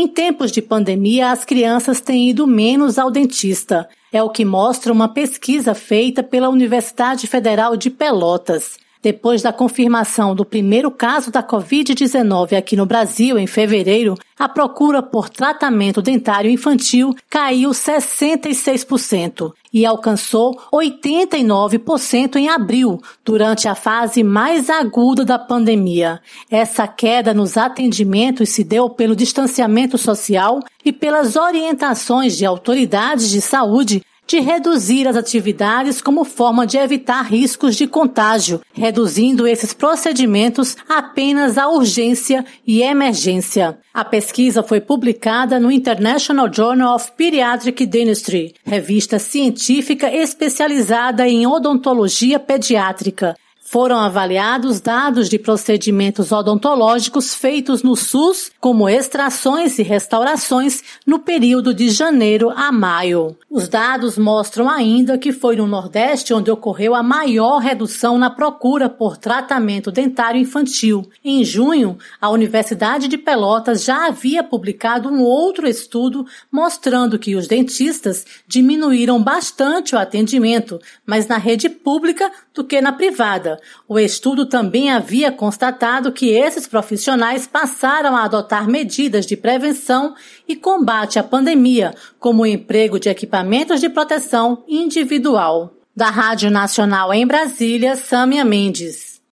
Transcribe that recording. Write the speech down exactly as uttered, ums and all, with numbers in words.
Em tempos de pandemia, as crianças têm ido menos ao dentista. É o que mostra uma pesquisa feita pela Universidade Federal de Pelotas. Depois da confirmação do primeiro caso da covid dezenove aqui no Brasil, em fevereiro, a procura por tratamento dentário infantil caiu sessenta e seis por cento e alcançou oitenta e nove por cento em abril, durante a fase mais aguda da pandemia. Essa queda nos atendimentos se deu pelo distanciamento social e pelas orientações de autoridades de saúde de reduzir as atividades como forma de evitar riscos de contágio, reduzindo esses procedimentos apenas à urgência e emergência. A pesquisa foi publicada no International Journal of Pediatric Dentistry, revista científica especializada em odontologia pediátrica. Foram avaliados dados de procedimentos odontológicos feitos no SUS, como extrações e restaurações, no período de janeiro a maio. Os dados mostram ainda que foi no Nordeste onde ocorreu a maior redução na procura por tratamento dentário infantil. Em junho, a Universidade de Pelotas já havia publicado um outro estudo mostrando que os dentistas diminuíram bastante o atendimento, mas na rede pública do que na privada. O estudo também havia constatado que esses profissionais passaram a adotar medidas de prevenção e combate à pandemia, como o emprego de equipamentos de proteção individual. Da Rádio Nacional em Brasília, Sâmia Mendes.